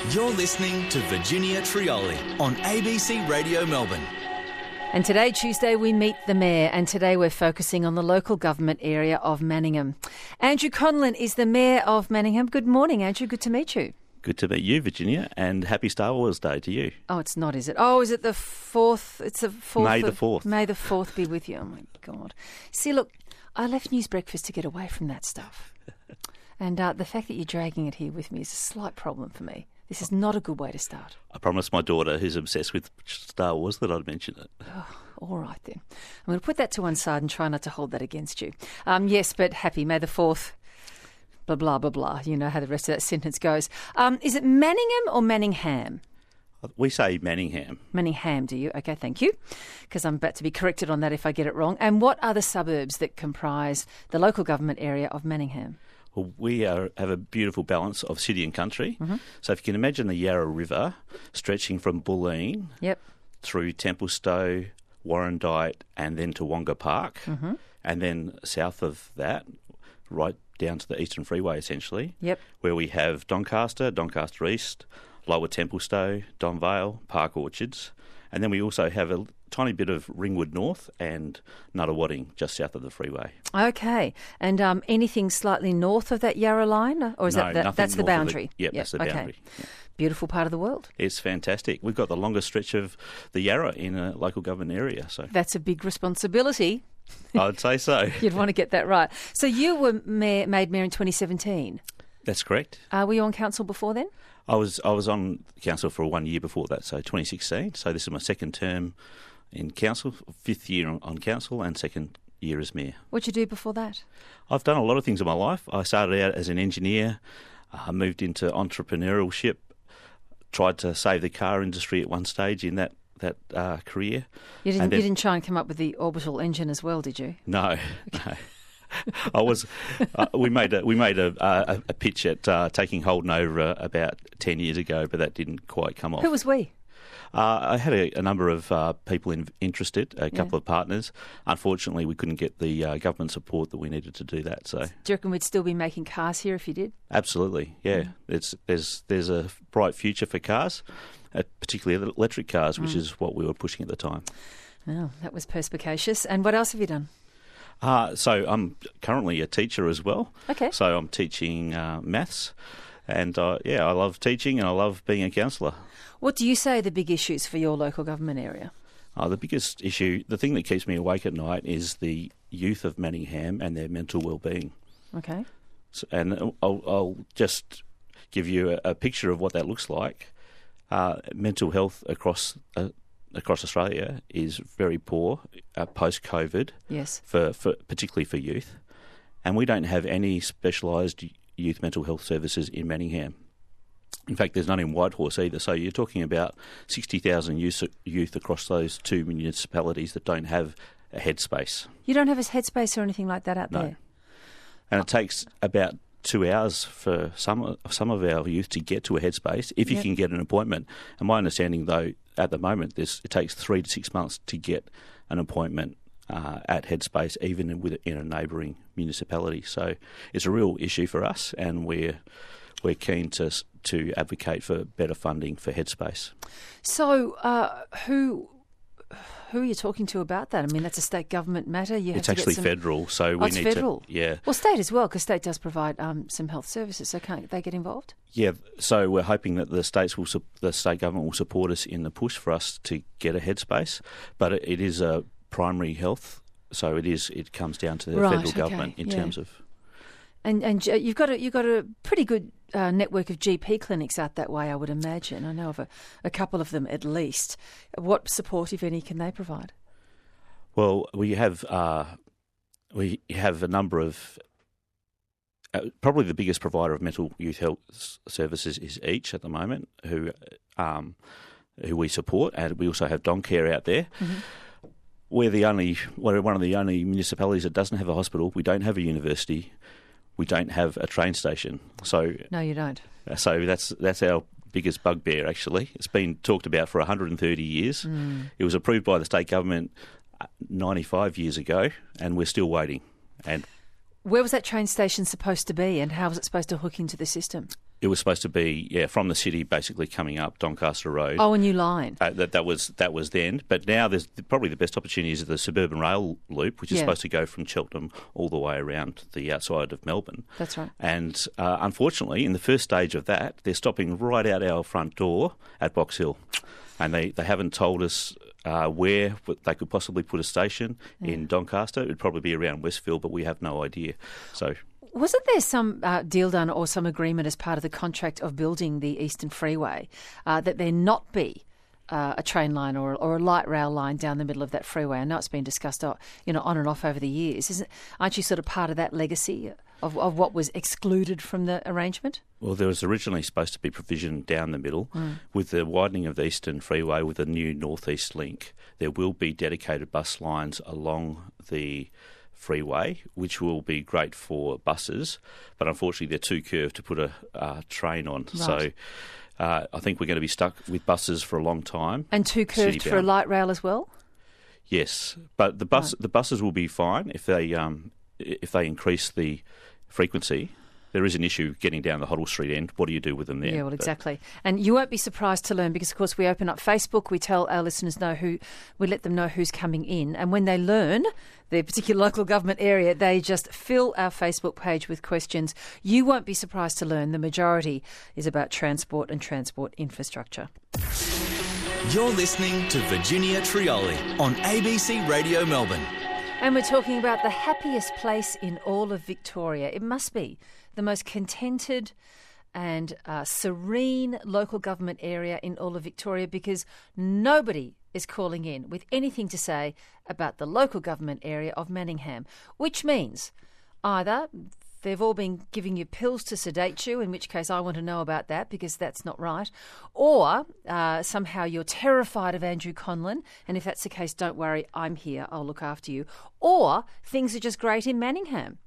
You're listening to Virginia Trioli on ABC Radio Melbourne. And today, Tuesday, we meet the Mayor, and today we're focusing on the local government area of Manningham. Andrew Conlon is the Mayor of Manningham. Good morning, Andrew. Good to meet you. Good to meet you, Virginia, and happy Star Wars Day to you. Oh, it's not, is it? Oh, is it the 4th? It's the 4th. May the 4th. May the 4th be with you. Oh, my God. See, look, I left News Breakfast to get away from that stuff. And the fact that you're dragging it here with me is a slight problem for me. This is not a good way to start. I promised my daughter, who's obsessed with Star Wars, that I'd mention it. Oh, all right, then. I'm going to put that to one side and try not to hold that against you. Yes, but happy May the 4th, blah, blah, blah, blah. You know how the rest of that sentence goes. Is it Manningham or Manningham? We say Manningham. Manningham, do you? Okay, thank you, because I'm about to be corrected on that if I get it wrong. And what are the suburbs that comprise the local government area of Manningham? Well, we have a beautiful balance of city and country. Mm-hmm. So if you can imagine the Yarra River stretching from Bulleen through Templestowe, Warrandyte and then to Wonga Park, and then south of that, right down to the Eastern Freeway essentially, where we have Doncaster, Doncaster East, Lower Templestowe, Don Vale, Park Orchards, and then we also have a tiny bit of Ringwood North and Nuttawading just south of the freeway. Okay, and anything slightly north of that Yarra line, or is that's the boundary? That's the boundary. Okay. Beautiful part of the world. It's fantastic. We've got the longest stretch of the Yarra in a local government area. So that's a big responsibility. I'd say so. You'd want to get that right. So you were made mayor in 2017. That's correct. Were you on council before then? I was on council for 1 year before that, so 2016. So this is my second term in council, 5th year on council and second year as mayor. What'd you do before that? I've done a lot of things in my life. I started out as an engineer, moved into entrepreneurship, tried to save the car industry at one stage in that career. You didn't try and come up with the orbital engine as well, did you? No, no. I was. We made a pitch at taking Holden over about 10 years ago, but that didn't quite come off. Who was we? I had a number of people interested, a couple of partners. Unfortunately, we couldn't get the government support that we needed to do that. So, do you reckon we'd still be making cars here if you did? Absolutely, yeah. There's a bright future for cars, particularly electric cars, which is what we were pushing at the time. Oh, that was perspicacious. And what else have you done? So I'm currently a teacher as well. Okay. So I'm teaching maths, and I love teaching and I love being a counsellor. What do you say are the big issues for your local government area? The biggest issue, the thing that keeps me awake at night, is the youth of Manningham and their mental well-being. Okay. So, and I'll just give you a picture of what that looks like. Mental health across Australia is very poor post-COVID. Yes. For particularly for youth, and we don't have any specialised youth mental health services in Manningham. In fact, there's none in Whitehorse either. So you're talking about 60,000 youth across those two municipalities that don't have a headspace. You don't have a headspace or anything like that out there? No. And it takes about 2 hours for some of our youth to get to a headspace if you can get an appointment. And my understanding, though, at the moment, it takes 3 to 6 months to get an appointment at Headspace, even in a neighbouring municipality. So it's a real issue for us, and we're keen to advocate for better funding for Headspace. So who are you talking to about that? I mean, that's a state government matter. It's actually federal, so we need federal. to. Yeah. Well, state as well, because state does provide some health services. So can't they get involved? Yeah. So we're hoping that the state government will support us in the push for us to get a Headspace, but it is a primary health, so it comes down to the federal government in terms of. And you've got a pretty good network of GP clinics out that way, I would imagine. I know of a couple of them at least. What support, if any, can they provide? Well, we have a number of. Probably the biggest provider of mental youth health services is Each at the moment, who we support, and we also have Doncare out there. Mm-hmm. We're one of the only municipalities that doesn't have a hospital. We don't have a university. We don't have a train station. So no, you don't. So that's our biggest bugbear, actually. It's been talked about for 130 years. It was approved by the state government 95 years ago, and we're still waiting. And where was that train station supposed to be, and how was it supposed to hook into the system? It was supposed to be, from the city, basically coming up Doncaster Road. Oh, a new line. That was then, but now there's probably the best opportunity is the suburban rail loop, which is supposed to go from Cheltenham all the way around the outside of Melbourne. That's right. And unfortunately, in the first stage of that, they're stopping right out our front door at Box Hill, and they haven't told us where they could possibly put a station in Doncaster. It would probably be around Westfield, but we have no idea. So. Wasn't there some deal done or some agreement as part of the contract of building the Eastern Freeway that there not be a train line or a light rail line down the middle of that freeway? I know it's been discussed, on and off over the years. Aren't you sort of part of that legacy of what was excluded from the arrangement? Well, there was originally supposed to be provision down the middle. With the widening of the Eastern Freeway with a new northeast link, there will be dedicated bus lines along the freeway, which will be great for buses, but unfortunately they're too curved to put a train on. Right. So I think we're going to be stuck with buses for a long time. And too curved for a light rail as well? Yes, but the buses will be fine if they increase the frequency. There is an issue getting down the Hoddle Street end. What do you do with them there? Yeah, well, exactly. And you won't be surprised to learn because, of course, we open up Facebook. We tell our listeners we let them know who's coming in. And when they learn their particular local government area, they just fill our Facebook page with questions. You won't be surprised to learn the majority is about transport and transport infrastructure. You're listening to Virginia Trioli on ABC Radio Melbourne. And we're talking about the happiest place in all of Victoria. It must be the most contented and serene local government area in all of Victoria because nobody is calling in with anything to say about the local government area of Manningham, which means either they've all been giving you pills to sedate you, in which case I want to know about that because that's not right, or somehow you're terrified of Andrew Conlon, and if that's the case, don't worry, I'm here, I'll look after you, or things are just great in Manningham.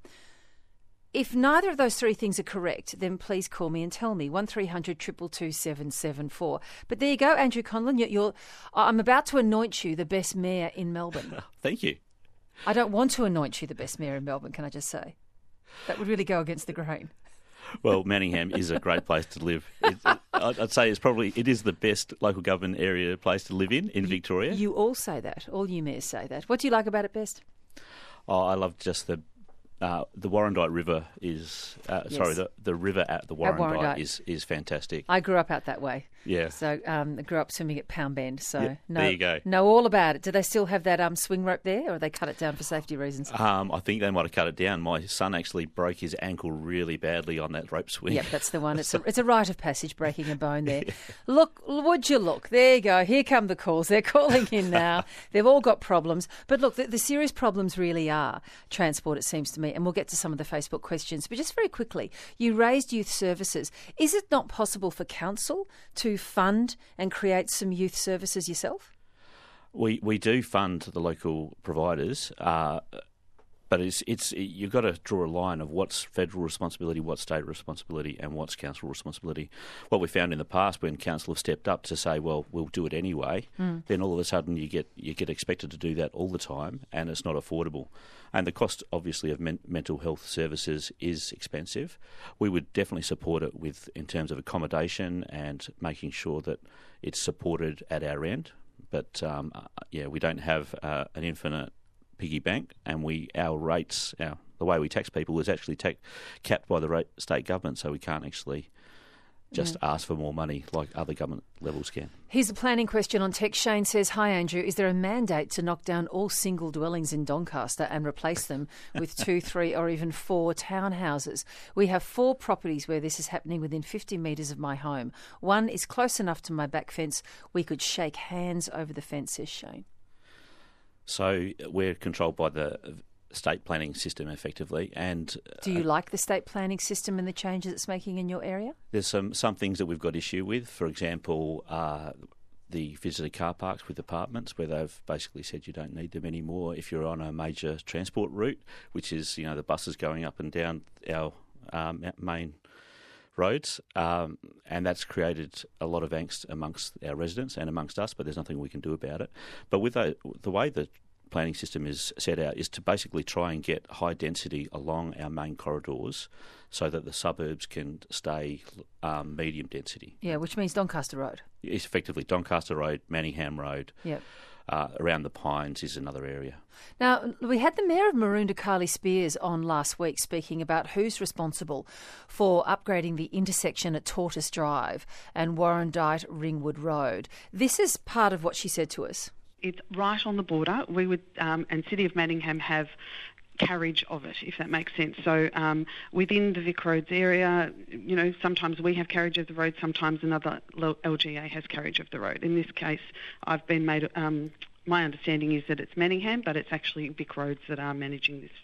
If neither of those three things are correct, then please call me and tell me. 1300 222 774. But there you go, Andrew Conlon. I'm about to anoint you the best mayor in Melbourne. Thank you. I don't want to anoint you the best mayor in Melbourne, can I just say? That would really go against the grain. Well, Manningham is a great place to live. I'd say it is the best local government area place to live in Victoria. You all say that. All you mayors say that. What do you like about it best? Oh, I love just the Warrandyte River is the river at the Warrandyte is fantastic. I grew up out that way. Yeah. So I grew up swimming at Pound Bend. So there you go. Know all about it. Do they still have that swing rope there, or they cut it down for safety reasons? I think they might have cut it down. My son actually broke his ankle really badly on that rope swing. Yep, that's the one. It's a rite of passage, breaking a bone there. Look, would you look? There you go. Here come the calls. They're calling in now. They've all got problems. But look, the serious problems really are transport, it seems to me. And we'll get to some of the Facebook questions. But just very quickly, you raised youth services. Is it not possible for council to fund and create some youth services yourself? We do fund the local providers, but you've got to draw a line of what's federal responsibility, what's state responsibility, and what's council responsibility. What we found in the past when council have stepped up to say, well, we'll do it anyway, then all of a sudden you get expected to do that all the time, and it's not affordable. And the cost, obviously, of mental health services is expensive. We would definitely support it in terms of accommodation and making sure that it's supported at our end. But we don't have an infinite piggy bank, and our rates, the way we tax people is actually capped by the state government, so we can't actually just ask for more money like other government levels can. Here's a planning question on text. Shane says, hi Andrew, is there a mandate to knock down all single dwellings in Doncaster and replace them with 2, 3 or even 4 townhouses? We have 4 properties where this is happening within 50 metres of my home. One is close enough to my back fence we could shake hands over the fence, says Shane. So we're controlled by the state planning system effectively. And do you like the state planning system and the changes it's making in your area? There's some things that we've got issue with. For example, the visitor car parks with apartments, where they've basically said you don't need them anymore if you're on a major transport route, which is the buses going up and down our main roads, and that's created a lot of angst amongst our residents and amongst us, but there's nothing we can do about it. But with the way the planning system is set out is to basically try and get high density along our main corridors so that the suburbs can stay medium density. Yeah, which means Doncaster Road. It's effectively Doncaster Road, Manningham Road. Yep. Around the Pines is another area. Now, we had the Mayor of Maroondah, Kylie Spears, on last week speaking about who's responsible for upgrading the intersection at Tortoise Drive and Warrandyte Ringwood Road. This is part of what she said to us. It's right on the border. We would, and City of Manningham have carriage of it, if that makes sense. So within the Vic Roads area, sometimes we have carriage of the road, sometimes another LGA has carriage of the road. In this case, I've been made, my understanding is that it's Manningham, but it's actually Vic Roads that are managing this.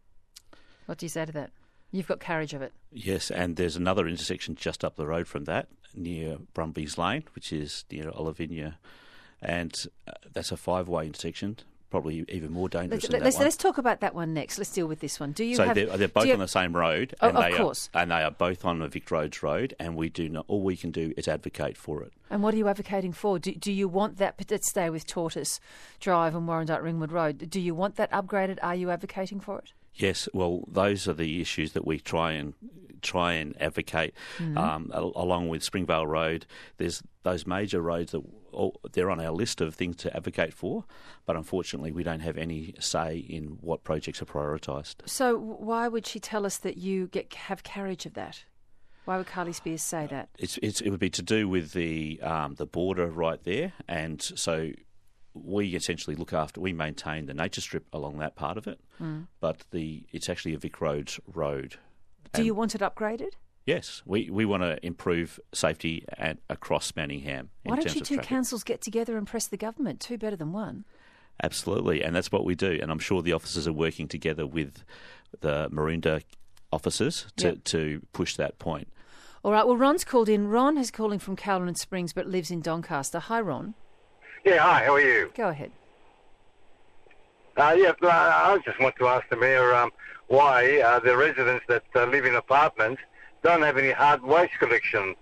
What do you say to that? You've got carriage of it. Yes, and there's another intersection just up the road from that, near Brumbies Lane, which is near Olivinia, and that's a 5-way intersection. Probably even more dangerous than that one. Let's talk about that one next. Let's deal with this one. They're both on the same road, and of course. and they are both on the Vic Roads Road, and all we can do is advocate for it. And what are you advocating for? Do you want that to stay with Tortoise Drive and Warrandyte Ringwood Road? Do you want that upgraded? Are you advocating for it? Yes, well, those are the issues that we try and advocate, along with Springvale Road. There's those major roads that they're on our list of things to advocate for, but unfortunately we don't have any say in what projects are prioritised. So why would she tell us that you have carriage of that? Why would Kylie Spears say that? It would be to do with the border right there, and so we essentially we maintain the nature strip along that part of it, but it's actually a Vic Roads road. Do you want it upgraded? Yes, we want to improve safety across Manningham. Why don't you two councils get together and press the government? Two better than one. Absolutely, and that's what we do. And I'm sure the officers are working together with the Maroondah officers to push that point. All right, well, Ron's called in. Ron is calling from Cowlan Springs but lives in Doncaster. Hi, Ron. Yeah, hi, how are you? Go ahead. I just want to ask the Mayor why the residents that live in apartments don't have any hard waste collection.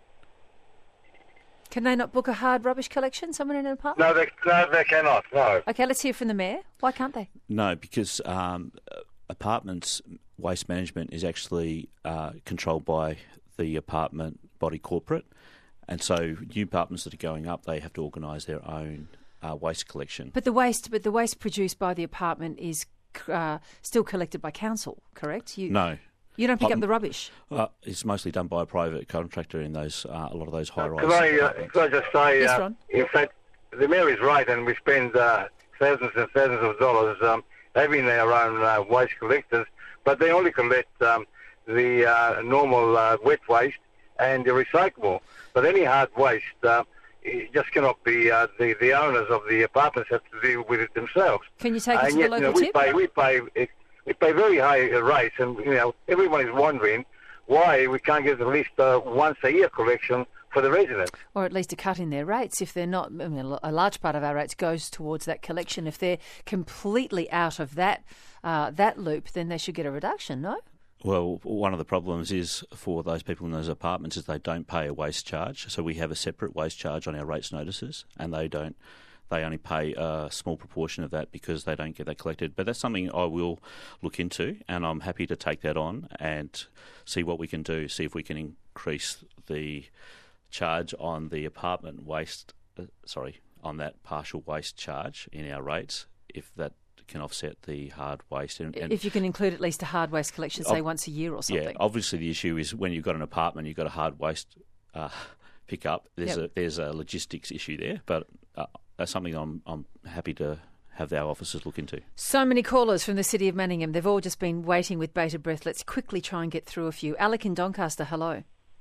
Can they not book a hard rubbish collection, someone in an apartment? No, they cannot, no. OK, let's hear from the Mayor. Why can't they? No, because apartments waste management is actually controlled by the apartment body corporate, and so new apartments that are going up, they have to organise their own waste collection. But the waste produced by the apartment is still collected by council, correct? No. You don't pick up the rubbish? It's mostly done by a private contractor in those a lot of those high-rise. Could I just say, yes, Ron? In fact, the Mayor is right, and we spend thousands and thousands of dollars having our own waste collectors, but they only collect the normal wet waste and the recyclable. But any hard waste, it just cannot be the owners of the apartments have to deal with it themselves. Can you take us to the local tip? We pay very high rates, and everyone is wondering why we can't get at least once a year collection for the residents. Or at least a cut in their rates if they're not. I mean, a large part of our rates goes towards that collection. If they're completely out of that loop, then they should get a reduction, no? Well, one of the problems is for those people in those apartments is they don't pay a waste charge. So we have a separate waste charge on our rates notices, and they don't. They only pay a small proportion of that because they don't get that collected. But that's something I will look into, and I'm happy to take that on and see what we can do, see if we can increase the charge on the apartment waste, on that partial waste charge in our rates, if that can offset the hard waste. And if you can include at least a hard waste collection, say once a year or something. Yeah, obviously the issue is when you've got an apartment, you've got a hard waste pick up. There's a logistics issue there, but that's something I'm happy to have our officers look into. So many callers from the City of Manningham. They've all just been waiting with bated breath. Let's quickly try and get through a few. Alec in Doncaster, hello.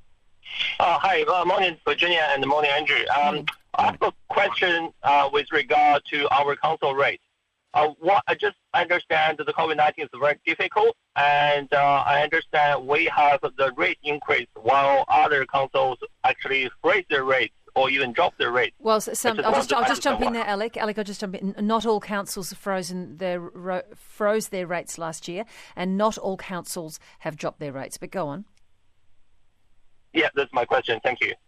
Hi, morning Virginia and morning Andrew. I have a question with regard to our council rate. I just understand that the COVID-19 is very difficult, and I understand we have the rate increase while other councils actually raise their rates or even drop their rate. Well, I'll just jump in there, Alec. I'll just jump in. Not all councils froze their rates last year, and not all councils have dropped their rates. But go on. Yeah, that's my question. Thank you.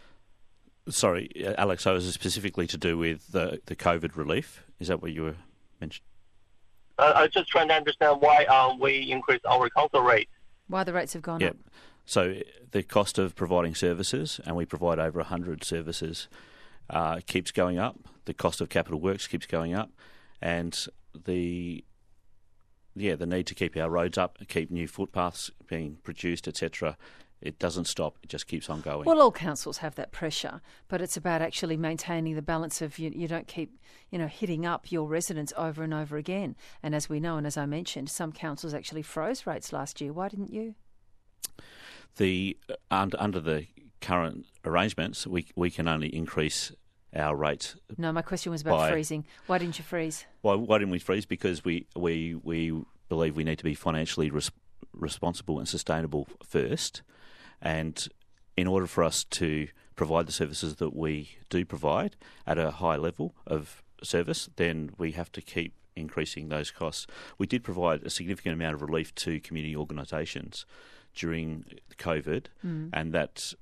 Sorry, Alex, so is it specifically to do with the COVID relief? Is that what you were mentioned. I was just trying to understand why we increased our council rate. Why the rates have gone up. So the cost of providing services, and we provide over 100 services, keeps going up. The cost of capital works keeps going up, and the need to keep our roads up, keep new footpaths being produced, etc. It doesn't stop. It just keeps on going. Well, all councils have that pressure, but it's about actually maintaining the balance of you don't keep, hitting up your residents over and over again. And as we know, and as I mentioned, some councils actually froze rates last year. Why didn't you? Under the current arrangements, we can only increase our rates. No, my question was about freezing. Why didn't you freeze? Why didn't we freeze? Because we believe we need to be financially responsible and sustainable first. And in order for us to provide the services that we do provide at a high level of service, then we have to keep increasing those costs. We did provide a significant amount of relief to community organisations during COVID, and that's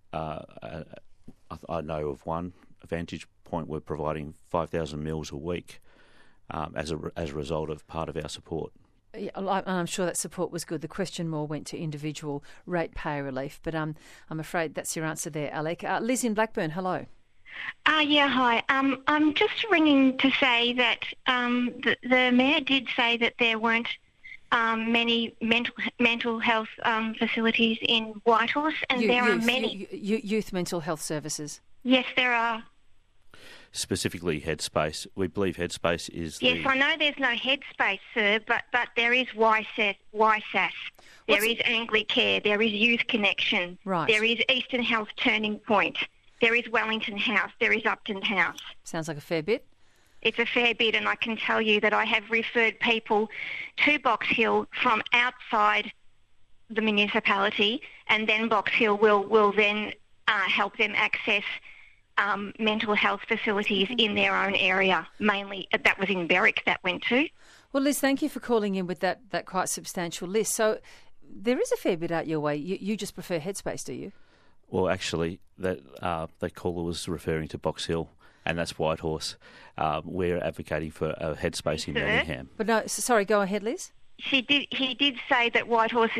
I know of one Vantage Point. We're providing 5,000 meals a week as a result of part of our support. Yeah, I'm sure that support was good. The question more went to individual ratepayer relief, but I'm afraid that's your answer there, Alec. Liz in Blackburn, hello. Hi. I'm just ringing to say that the Mayor did say that there weren't many mental health facilities in Whitehorse, and there are many. Youth mental health services? Yes, there are. Specifically Headspace. We believe Headspace is Yes, I know there's no Headspace, sir, but there is YSAS. There is Anglicare. There is Youth Connection. Right. There is Eastern Health Turning Point. There is Wellington House. There is Upton House. Sounds like a fair bit. It's a fair bit, and I can tell you that I have referred people to Box Hill from outside the municipality, and then Box Hill will then help them access mental health facilities in their own area. Mainly, that was in Berwick that went to. Well, Liz, thank you for calling in with that quite substantial list. So there is a fair bit out your way. You just prefer Headspace, do you? Well, actually, that caller was referring to Box Hill, and that's Whitehorse. We're advocating for a Headspace in Manningham. But no, sorry, go ahead, Liz. He did say that Whitehorse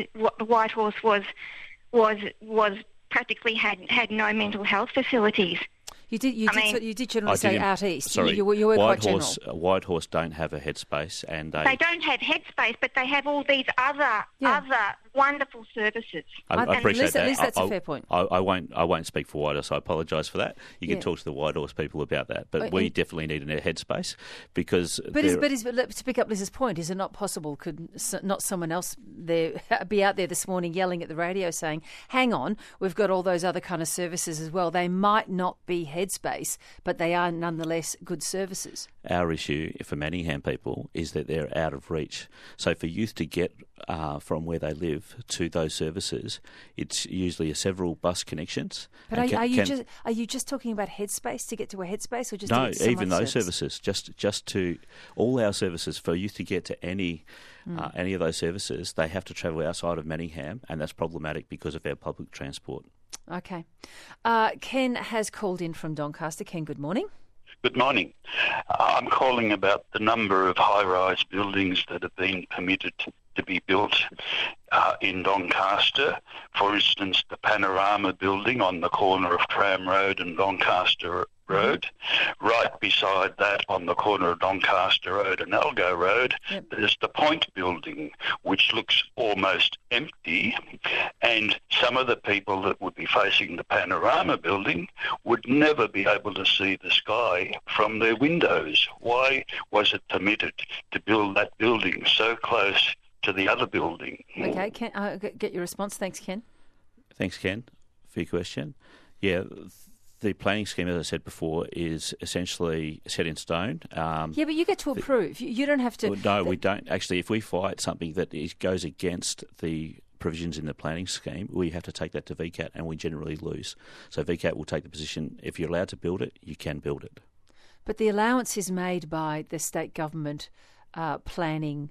was practically had no mental health facilities. You did generally say out east. Sorry, you were quite general. Whitehorse don't have a Headspace, and they don't have Headspace, but they have all these other wonderful services. I appreciate that. Liz, that's a fair point. I won't speak for Whitehorse. I apologise for that. You can talk to the Whitehorse people about that, but we definitely need a Headspace because. But to pick up Liz's point, is it not possible? Could not someone else there be out there this morning yelling at the radio saying, "Hang on, we've got all those other kind of services as well. They might not be Headspace, but they are nonetheless good services." Our issue for Manningham people is that they're out of reach. So for youth to get from where they live to those services, it's usually several bus connections. But are you just talking about Headspace to get to a Headspace, or just no? To get to even those service? Services, just to all our services for youth to get to any of those services, they have to travel outside of Manningham, and that's problematic because of our public transport. Okay. Ken has called in from Doncaster. Ken, good morning. Good morning. I'm calling about the number of high-rise buildings that have been permitted to be built in Doncaster. For instance, the Panorama building on the corner of Tram Road and Doncaster Road. Right beside that, on the corner of Doncaster Road and Algo Road, there's the Point building, which looks almost empty, and some of the people that would be facing the Panorama building would never be able to see the sky from their windows. Why was it permitted to build that building so close to the other building? Okay, Ken, get your response. Thanks, Ken. Thanks, Ken, for your question. Yeah, the planning scheme, as I said before, is essentially set in stone. But you get to approve. You don't have to... No, we don't. Actually, if we fight something that goes against the provisions in the planning scheme, we have to take that to VCAT, and we generally lose. So VCAT will take the position, if you're allowed to build it, you can build it. But the allowance is made by the state government planning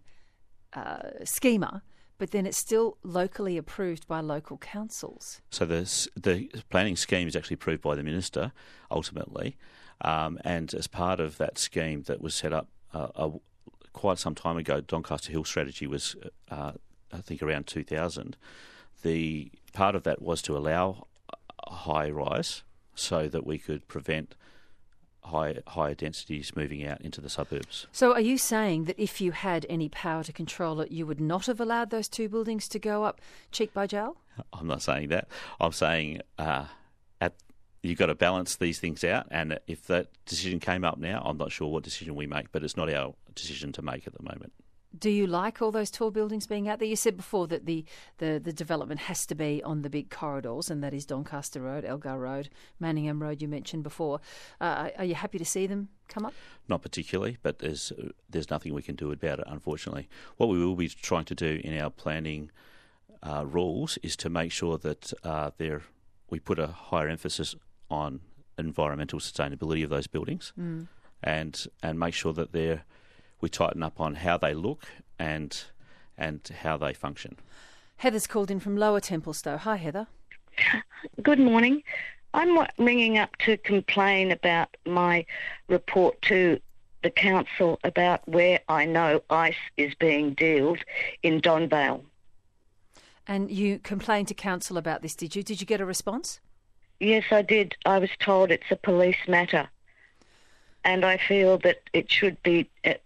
schema, but then it's still locally approved by local councils. So the planning scheme is actually approved by the minister, ultimately, and as part of that scheme that was set up quite some time ago, Doncaster Hill strategy was, I think, around 2000. The part of that was to allow high rise so that we could prevent higher densities moving out into the suburbs. So are you saying that if you had any power to control it, you would not have allowed those two buildings to go up cheek by jowl? I'm not saying that. I'm saying you've got to balance these things out, and if that decision came up now, I'm not sure what decision we make, but it's not our decision to make at the moment. Do you like all those tall buildings being out there? You said before that the development has to be on the big corridors, and that is Doncaster Road, Elgar Road, Manningham Road you mentioned before. Are you happy to see them come up? Not particularly, but there's nothing we can do about it, unfortunately. What we will be trying to do in our planning rules is to make sure that we put a higher emphasis on environmental sustainability of those buildings, and make sure that we tighten up on how they look and how they function. Heather's called in from Lower Templestowe. Hi, Heather. Good morning. I'm ringing up to complain about my report to the council about where I know ice is being dealt in Donvale. And you complained to council about this, did you? Did you get a response? Yes, I did. I was told it's a police matter. And I feel that it should be...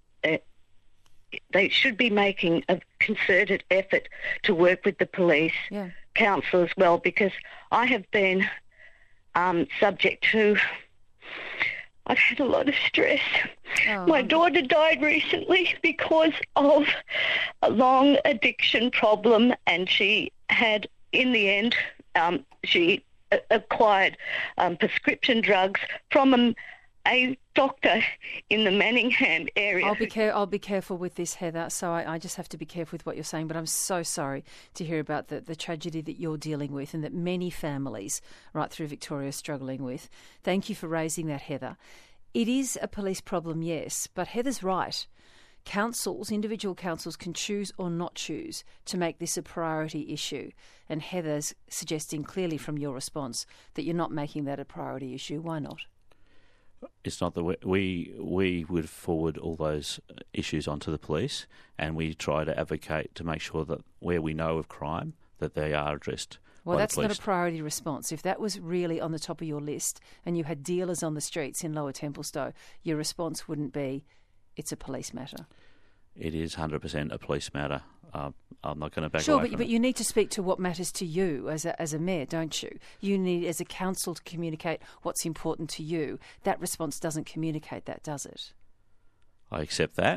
they should be making a concerted effort to work with the police, council as well, because I have been subject to... I've had a lot of stress. Oh. My daughter died recently because of a long addiction problem, and she had, in the end, she acquired prescription drugs from a doctor in the Manningham area. I'll be careful with this, Heather, so I just have to be careful with what you're saying, but I'm so sorry to hear about the tragedy that you're dealing with and that many families right through Victoria are struggling with. Thank you for raising that, Heather. It is a police problem, yes, but Heather's right. Individual councils can choose or not choose to make this a priority issue, and Heather's suggesting clearly from your response that you're not making that a priority issue. Why not? It's not that we would forward all those issues onto the police, and we try to advocate to make sure that where we know of crime, that they are addressed. Well, that's not a priority response. If that was really on the top of your list and you had dealers on the streets in Lower Templestowe, your response wouldn't be, it's a police matter. It is 100% a police matter. I'm not going to back away from it. Sure, but you need to speak to what matters to you as a mayor, don't you? You need, as a council, to communicate what's important to you. That response doesn't communicate that, does it? I accept that,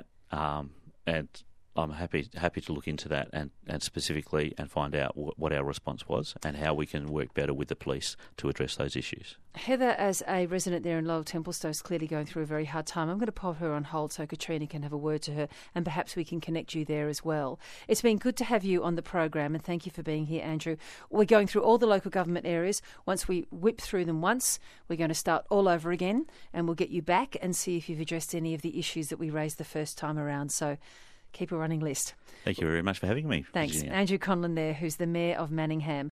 and I'm happy to look into that and specifically and find out what our response was and how we can work better with the police to address those issues. Heather, as a resident there in Lower Templestowe, is clearly going through a very hard time. I'm going to pop her on hold so Katrina can have a word to her, and perhaps we can connect you there as well. It's been good to have you on the program, and thank you for being here, Andrew. We're going through all the local government areas. Once we whip through them once, we're going to start all over again, and we'll get you back and see if you've addressed any of the issues that we raised the first time around. So keep a running list. Thank you very much for having me. Thanks. Virginia. Andrew Conlon there, who's the Mayor of Manningham.